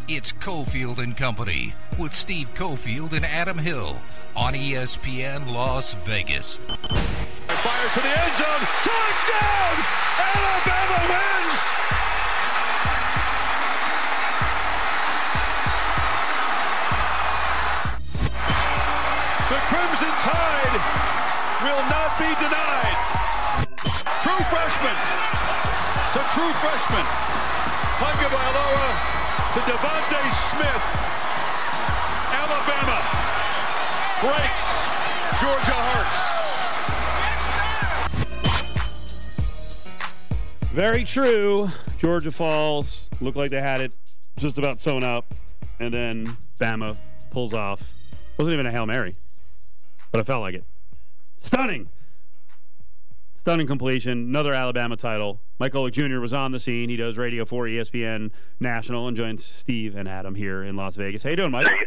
It's Cofield and Company with Steve Cofield and Adam Hill on ESPN Las Vegas. Fires to the end zone. Touchdown! Alabama wins! The Crimson Tide will not be denied. True freshman to true freshman. Tagovailoa to Devontae Smith. Alabama breaks Georgia Hearts. Very true. Georgia falls. Looked like they had it just about sewn up. And then Bama pulls off. Wasn't even a Hail Mary. But it felt like it. Stunning completion. Another Alabama title. Mike Golick Jr. was on the scene. He does radio for ESPN National and joins Steve and Adam here in Las Vegas. How you doing, Mike?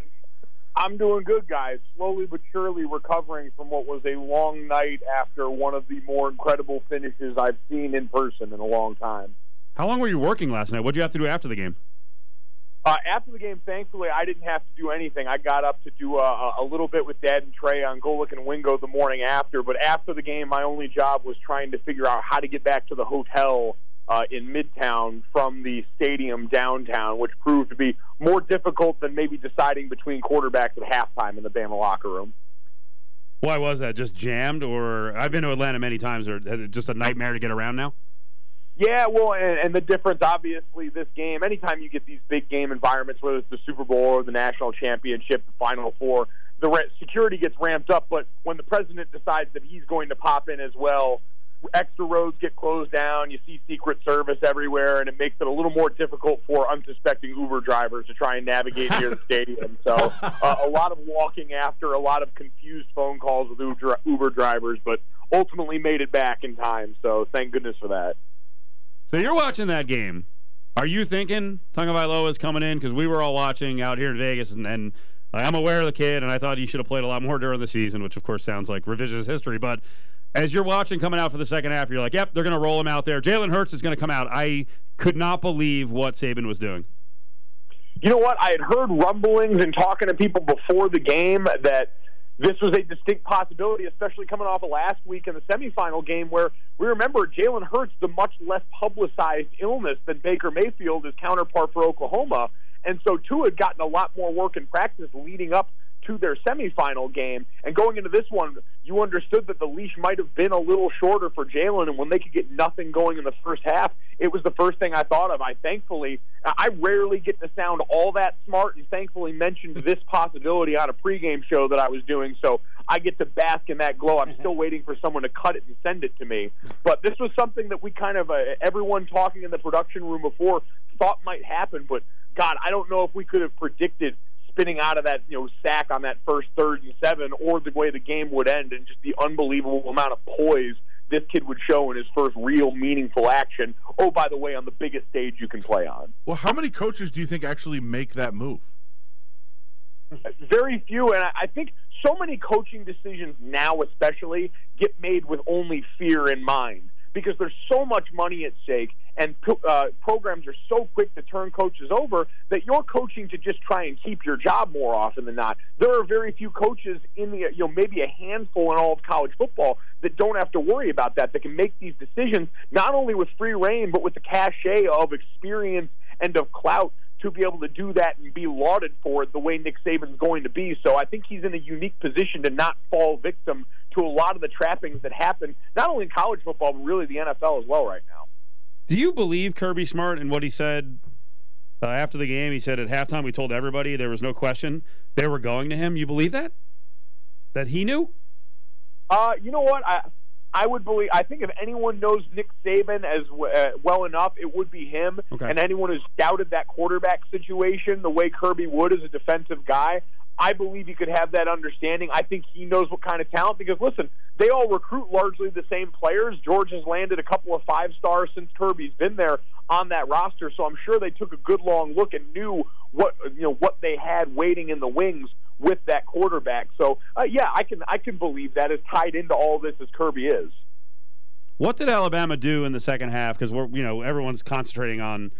I'm doing good, guys. Slowly but surely recovering from what was a long night after one of the more incredible finishes I've seen in person in a long time. How long were you working last night? What did you have to do after the game? After the game, thankfully, I didn't have to do anything. I got up to do a little bit with Dad and Trey on Golick and Wingo the morning after. But after the game, my only job was trying to figure out how to get back to the hotel in Midtown from the stadium downtown, which proved to be more difficult than maybe deciding between quarterbacks at halftime in the Bama locker room. Why was that? Just jammed? Or I've been to Atlanta many times. Or is it just a nightmare to get around now? Yeah, well, and the difference, obviously, this game, anytime you get these big game environments, whether it's the Super Bowl or the National Championship, the Final Four, the security gets ramped up. But when the president decides that he's going to pop in as well, extra roads get closed down, you see Secret Service everywhere, and it makes it a little more difficult for unsuspecting Uber drivers to try and navigate near the stadium. So a lot of walking after, a lot of confused phone calls with Uber drivers, but ultimately made it back in time. So thank goodness for that. So you're watching that game. Are you thinking Tagovailoa is coming in? Because we were all watching out here in Vegas, and I'm aware of the kid, and I thought he should have played a lot more during the season, which, of course, sounds like revisionist history. But as you're watching coming out for the second half, you're like, yep, they're going to roll him out there. Jalen Hurts is going to come out. I could not believe what Saban was doing. You know what? I had heard rumblings and talking to people before the game that this was a distinct possibility, especially coming off of last week in the semifinal game where we remember Jalen Hurts, the much less publicized illness than Baker Mayfield, his counterpart for Oklahoma. And so Tua had gotten a lot more work in practice leading up to their semifinal game. And going into this one, you understood that the leash might have been a little shorter for Jalen, and when they could get nothing going in the first half, it was the first thing I thought of. I rarely get to sound all that smart, and thankfully mentioned this possibility on a pregame show that I was doing, so I get to bask in that glow. I'm still waiting for someone to cut it and send it to me. But this was something that we kind of, everyone talking in the production room before thought might happen, but God, I don't know if we could have predicted spinning out of that, sack on that first 3rd and 7, or the way the game would end, and just the unbelievable amount of poise this kid would show in his first real meaningful action. Oh, by the way, on the biggest stage you can play on. Well, how many coaches do you think actually make that move? Very few, and I think so many coaching decisions now especially get made with only fear in mind, because there's so much money at stake, and programs are so quick to turn coaches over that you're coaching to just try and keep your job more often than not. There are very few coaches in the, maybe a handful in all of college football that don't have to worry about that can make these decisions not only with free reign but with the cachet of experience and of clout to be able to do that and be lauded for it the way Nick Saban's going to be. So I think he's in a unique position to not fall victim to a lot of the trappings that happen, not only in college football, but really the NFL as well right now. Do you believe Kirby Smart and what he said after the game? He said at halftime, we told everybody there was no question they were going to him. You believe that? That he knew? You know what? I would believe. I think if anyone knows Nick Saban as well enough, it would be him. Okay. And anyone who's scouted that quarterback situation the way Kirby would as a defensive guy, I believe you could have that understanding. I think he knows what kind of talent, because, listen, they all recruit largely the same players. George has landed a couple of 5-stars since Kirby's been there on that roster, so I'm sure they took a good long look and knew what they had waiting in the wings with that quarterback. So, I can believe that is tied into all this as Kirby is. What did Alabama do in the second half? Because everyone's concentrating on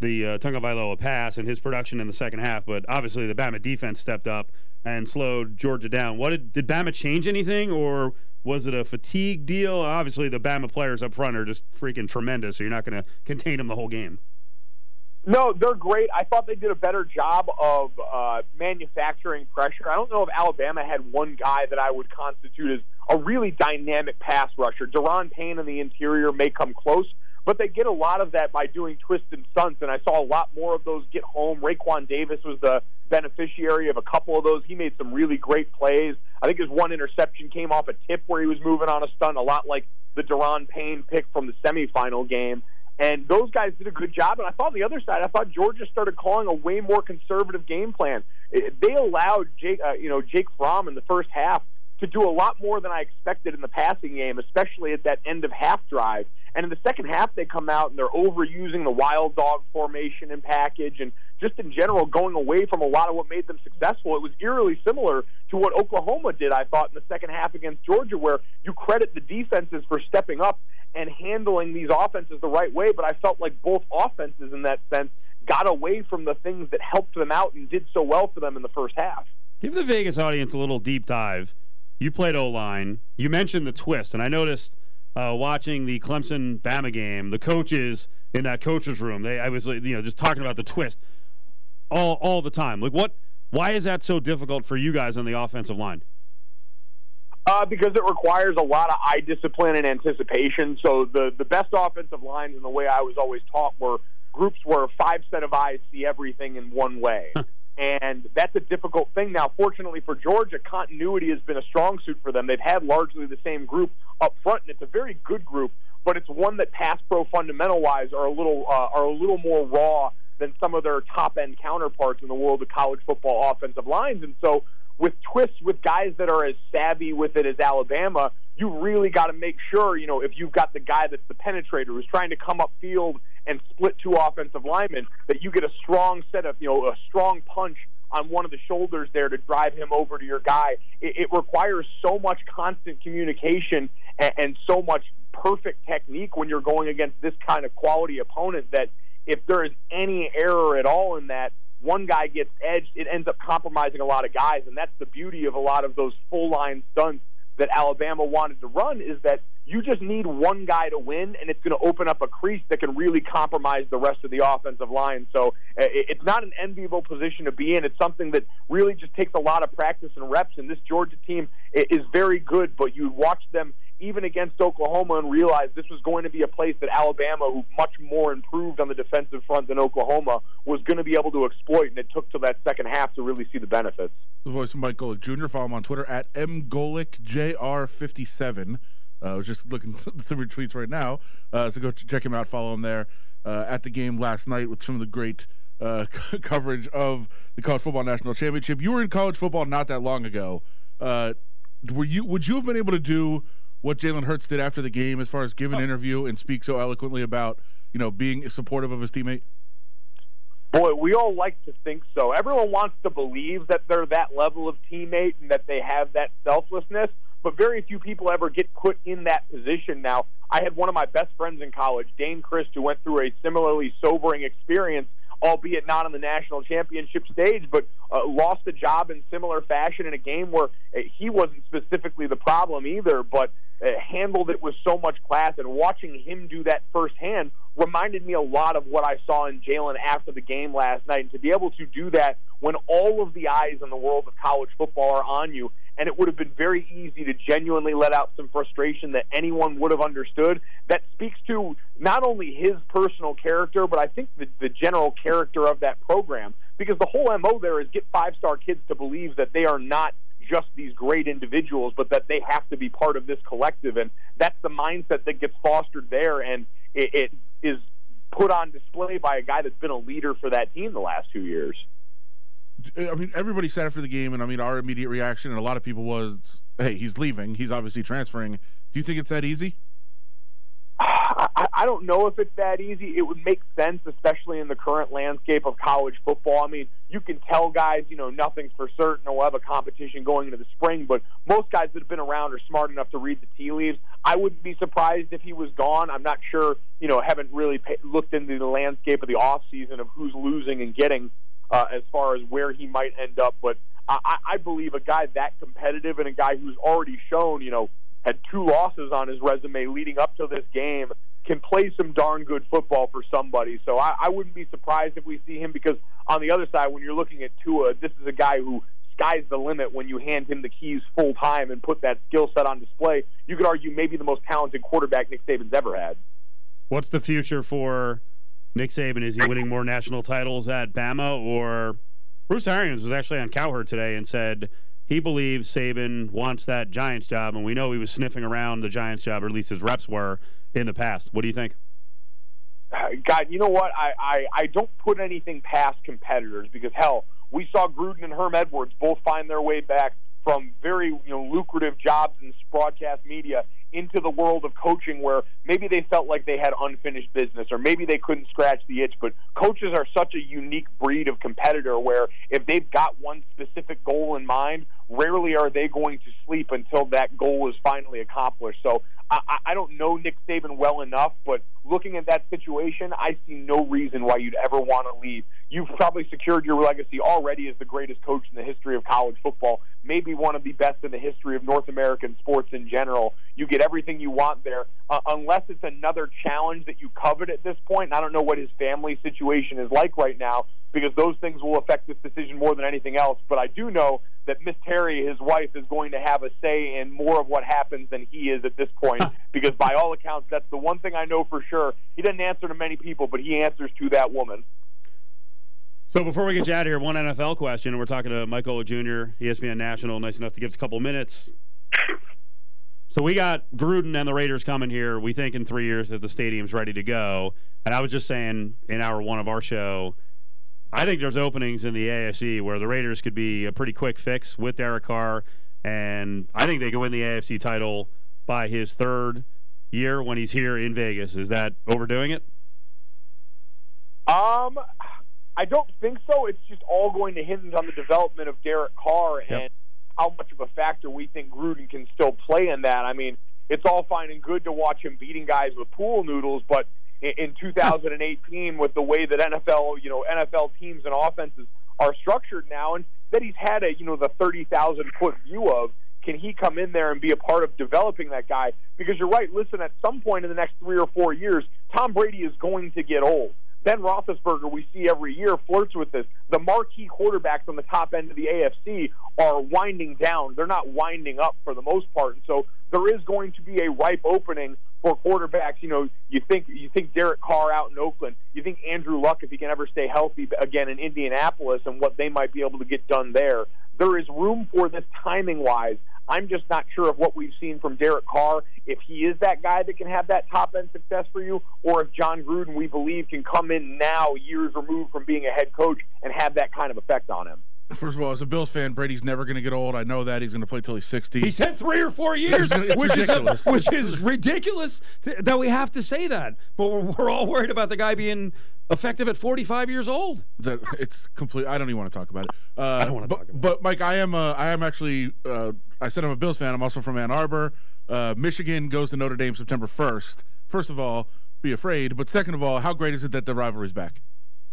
the Tagovailoa pass and his production in the second half, but obviously the Bama defense stepped up and slowed Georgia down. Did Bama change anything, or was it a fatigue deal? Obviously, the Bama players up front are just freaking tremendous, so you're not going to contain them the whole game. No, they're great. I thought they did a better job of manufacturing pressure. I don't know if Alabama had one guy that I would constitute as a really dynamic pass rusher. Deron Payne in the interior may come close, but they get a lot of that by doing twists and stunts, and I saw a lot more of those get home. Raekwon Davis was the beneficiary of a couple of those. He made some really great plays. I think his one interception came off a tip where he was moving on a stunt, a lot like the Deron Payne pick from the semifinal game. And those guys did a good job. And I thought on the other side, I thought Georgia started calling a way more conservative game plan. They allowed Jake Fromm in the first half to do a lot more than I expected in the passing game, especially at that end of half drive. And in the second half, they come out and they're overusing the wild dog formation and package, and just in general going away from a lot of what made them successful. It was eerily similar to what Oklahoma did, I thought, in the second half against Georgia, where you credit the defenses for stepping up and handling these offenses the right way, but I felt like both offenses in that sense got away from the things that helped them out and did so well for them in the first half. Give the Vegas audience a little deep dive. You played O-line. You mentioned the twist, and I noticed watching the Clemson-Bama game, the coaches in that coaches room, I was just talking about the twist all the time. Like, why is that so difficult for you guys on the offensive line? Because it requires a lot of eye discipline and anticipation. So the best offensive lines, in the way I was always taught, were groups where 5 set of eyes see everything in one way. And that's a difficult thing. Now, fortunately for Georgia, continuity has been a strong suit for them. They've had largely the same group up front, and it's a very good group, but it's one that pass pro fundamental-wise are a little more raw than some of their top-end counterparts in the world of college football offensive lines. And so with twists, with guys that are as savvy with it as Alabama, you really got to make sure, if you've got the guy that's the penetrator who's trying to come upfield and split 2 offensive linemen, that you get a strong set of, a strong punch on one of the shoulders there to drive him over to your guy. It requires so much constant communication and so much perfect technique when you're going against this kind of quality opponent that if there is any error at all in that, one guy gets edged, it ends up compromising a lot of guys, and that's the beauty of a lot of those full-line stunts that Alabama wanted to run, is that you just need one guy to win, and it's going to open up a crease that can really compromise the rest of the offensive line. So it's not an enviable position to be in. It's something that really just takes a lot of practice and reps, and this Georgia team is very good, but you watch them even against Oklahoma and realize this was going to be a place that Alabama, who much more improved on the defensive front than Oklahoma, was going to be able to exploit, and it took till that second half to really see the benefits. The voice of Mike Golic Jr. Follow him on Twitter at mgolicjr57. I was just looking at some of your tweets right now, so go check him out, follow him there. At the game last night with some of the great coverage of the College Football National Championship. You were in college football not that long ago. Would you have been able to do what Jalen Hurts did after the game as far as give an interview and speak so eloquently about, being supportive of his teammate? Boy, we all like to think so. Everyone wants to believe that they're that level of teammate and that they have that selflessness, but very few people ever get put in that position. Now, I had one of my best friends in college, Dane Christ, who went through a similarly sobering experience, albeit not on the national championship stage, but lost a job in similar fashion in a game where he wasn't specifically the problem either, but handled it with so much class. And watching him do that firsthand reminded me a lot of what I saw in Jalen after the game last night. And to be able to do that when all of the eyes in the world of college football are on you, and it would have been very easy to genuinely let out some frustration that anyone would have understood, that speaks to not only his personal character, but I think the general character of that program. Because the whole MO there is get 5-star kids to believe that they are not just these great individuals, but that they have to be part of this collective. And that's the mindset that gets fostered there, and it is put on display by a guy that's been a leader for that team the last 2 years. I mean, everybody said after the game, and our immediate reaction, and a lot of people was, hey, he's leaving. He's obviously transferring. Do you think it's that easy? I I don't know if it's that easy. It would make sense, especially in the current landscape of college football. I mean, you can tell guys, nothing's for certain, or we'll have a competition going into the spring, but most guys that have been around are smart enough to read the tea leaves. I wouldn't be surprised if he was gone. I'm not sure, haven't really looked into the landscape of the offseason of who's losing and getting as far as where he might end up. But I believe a guy that competitive and a guy who's already shown, had 2 losses on his resume leading up to this game, can play some darn good football for somebody. So I wouldn't be surprised if we see him, because on the other side, when you're looking at Tua, this is a guy who sky's the limit when you hand him the keys full time and put that skill set on display. You could argue maybe the most talented quarterback Nick Saban's ever had. What's the future for Nick Saban? Is he winning more national titles at Bama? Or Bruce Arians was actually on Cowherd today and said he believes Saban wants that Giants job, and we know he was sniffing around the Giants job, or at least his reps were in the past. What do you think? God, you know what? I don't put anything past competitors, because, hell, we saw Gruden and Herm Edwards both find their way back from very lucrative jobs in broadcast media into the world of coaching, where maybe they felt like they had unfinished business, or maybe they couldn't scratch the itch. But coaches are such a unique breed of competitor where if they've got one specific goal in mind, rarely are they going to sleep until that goal is finally accomplished. So I don't know Nick Saban well enough, but looking at that situation, I see no reason why you'd ever want to leave. You've probably secured your legacy already as the greatest coach in the history of college football, maybe one of the best in the history of North American sports in general. You get everything you want there, unless it's another challenge that you covet at this point. And I don't know what his family situation is like right now, because those things will affect this decision more than anything else. But I do know that Miss Terry, his wife, is going to have a say in more of what happens than he is at this point, because by all accounts, that's the one thing I know for sure. He doesn't answer to many people, but he answers to that woman. So before we get you out of here, one NFL question. We're talking to Mike Golic Jr., ESPN National, nice enough to give us a couple minutes. So we got Gruden and the Raiders coming here, we think, in 3 years if the stadium's ready to go. And I was just saying in hour 1 of our show, I think there's openings in the AFC where the Raiders could be a pretty quick fix with Derek Carr, and I think they could win the AFC title by his 3rd year when he's here in Vegas. Is that overdoing it? I don't think so. It's just all going to hinge on the development of Derek Carr and how much of a factor we think Gruden can still play in that. I mean, it's all fine and good to watch him beating guys with pool noodles, but in 2018, with the way that NFL teams and offenses are structured now, and that he's had the 30,000-foot view of, can he come in there and be a part of developing that guy? Because you're right, listen, at some point in the next 3 or 4 years, Tom Brady is going to get old. Ben Roethlisberger, we see every year, flirts with this. The marquee quarterbacks on the top end of the AFC are winding down. They're not winding up for the most part. And so there is going to be a ripe opening for quarterbacks. You think Derek Carr out in Oakland. You think Andrew Luck, if he can ever stay healthy again in Indianapolis, and what they might be able to get done there. There is room for this timing-wise. I'm just not sure of what we've seen from Derek Carr, if he is that guy that can have that top-end success for you, or if John Gruden, we believe, can come in now, years removed from being a head coach, and have that kind of effect on him. First of all, as a Bills fan, Brady's never going to get old. I know that. He's going to play till he's 60. He said 3 or 4 years, which is ridiculous that we have to say that. But we're all worried about the guy being effective at 45 years old. It's complete. I don't even want to talk about it. I don't want to talk about it. But Mike, I am actually. I said I'm a Bills fan. I'm also from Ann Arbor. Michigan goes to Notre Dame September 1st. First of all, be afraid. But second of all, how great is it that the rivalry's back?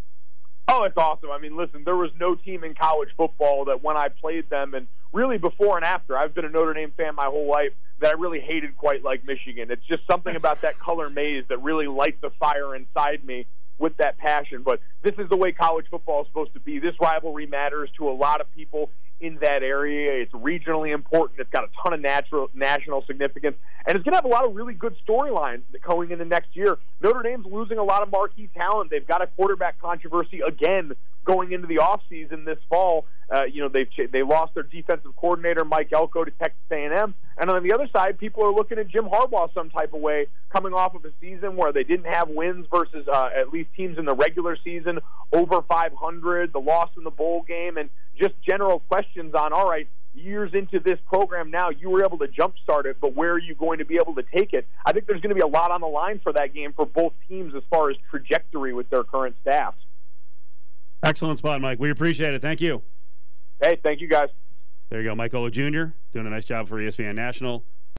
Oh, it's awesome. I mean, listen, there was no team in college football that when I played them, and really before and after, I've been a Notre Dame fan my whole life, that I really hated quite like Michigan. It's just something about that color maze that really lights a fire inside me with that passion. But this is the way college football is supposed to be. This rivalry matters to a lot of people in that area. It's regionally important. It's got a ton of national significance. And it's going to have a lot of really good storylines going into next year. Notre Dame's losing a lot of marquee talent. They've got a quarterback controversy again going into the offseason this fall. They lost their defensive coordinator, Mike Elko, to Texas A&M. And on the other side, people are looking at Jim Harbaugh some type of way, coming off of a season where they didn't have wins versus at least teams in the regular season over 500, the loss in the bowl game, and just general questions on, all right, years into this program now, you were able to jumpstart it, but where are you going to be able to take it? I think there's going to be a lot on the line for that game for both teams as far as trajectory with their current staffs. Excellent spot, Mike. We appreciate it. Thank you. Hey, thank you, guys. There you go. Mike Olo Jr. doing a nice job for ESPN National.